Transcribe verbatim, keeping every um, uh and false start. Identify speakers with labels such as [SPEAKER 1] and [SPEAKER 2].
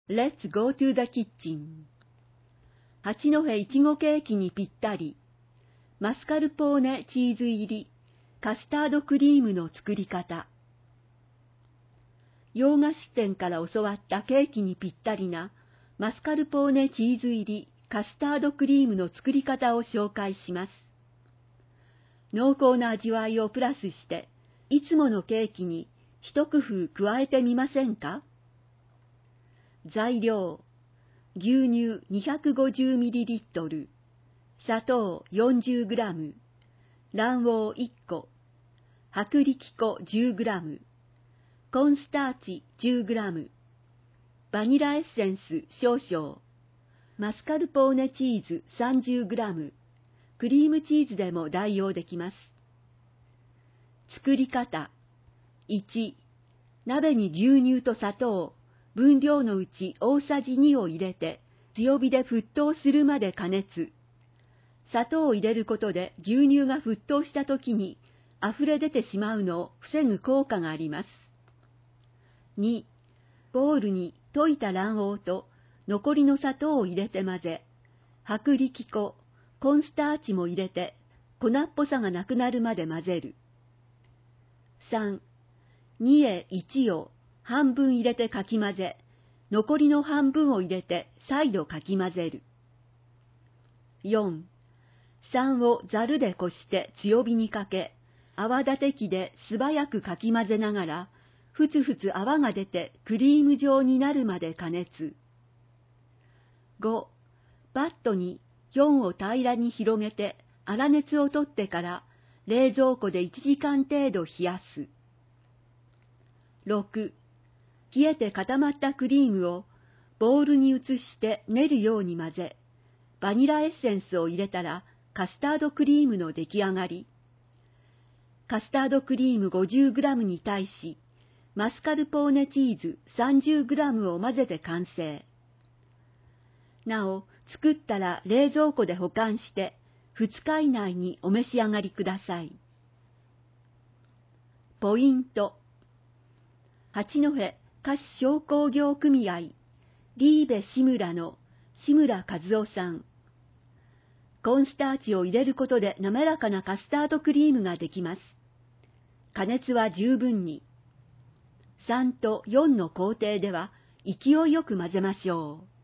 [SPEAKER 1] Let's go to the kitchen. 八戸いちごケーキにぴったり、マスカルポーネチーズ入りカスタードクリームの作り方。洋菓子店から教わったケーキにぴったりなマスカルポーネチーズ入りカスタードクリームの作り方を紹介します。濃厚な味わいをプラスして、いつものケーキに一工夫加えてみませんか？材料、牛乳 にひゃくごじゅうミリリットル、砂糖 よんじゅうグラム、卵黄いっこ、薄力粉 じゅうグラム、コーンスターチ じゅうグラム、バニラエッセンス少々、マスカルポーネチーズ さんじゅうグラム、クリームチーズでも代用できます。作り方。いち、鍋に牛乳と砂糖、分量のうち大さじにを入れて、強火で沸騰するまで加熱。砂糖を入れることで牛乳が沸騰した時に溢れ出てしまうのを防ぐ効果があります。に、ボウルに溶いた卵黄と残りの砂糖を入れて混ぜ、薄力粉、コーンスターチも入れて粉っぽさがなくなるまで混ぜる。さん、にへいちを半分入れてかき混ぜ、残りの半分を入れて再度かき混ぜる。よん、さんをざるでこして強火にかけ、泡立て器で素早くかき混ぜながら、ふつふつ泡が出てクリーム状になるまで加熱。ご、バットによんを平らに広げて粗熱を取ってから冷蔵庫でいちじかん程度冷やす。ろく、冷えて固まったクリームをボウルに移して練るように混ぜ、バニラエッセンスを入れたらカスタードクリームの出来上がり。カスタードクリーム ごじゅうグラム に対し、マスカルポーネチーズ さんじゅうグラム を混ぜて完成。なお、作ったら冷蔵庫で保管してふつか以内にお召し上がりください。ポイント。八戸菓子商工業組合リーベ志村の志村和夫さん。コーンスターチを入れることで滑らかなカスタードクリームができます。加熱は十分に。さんとよんの工程では勢いよく混ぜましょう。